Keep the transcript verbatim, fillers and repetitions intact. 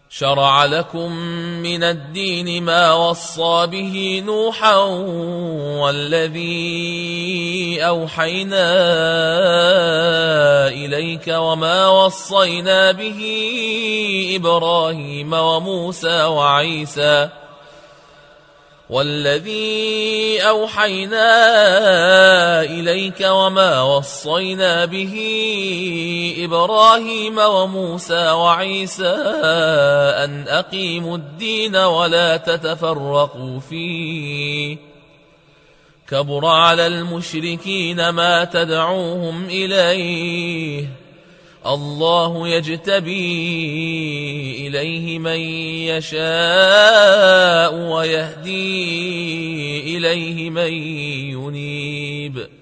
شرع لكم من الدين ما وصى به نوحا والذي أوحينا إليك وما وصينا به إبراهيم وموسى وعيسى والذي أوحينا إليك وما وصينا به إبراهيم وموسى وعيسى أن أقيموا الدين ولا تتفرقوا فيه كبر على المشركين ما تدعوهم إليه الله يجتبي إليه من يشاء ويهدي إليه من ينيب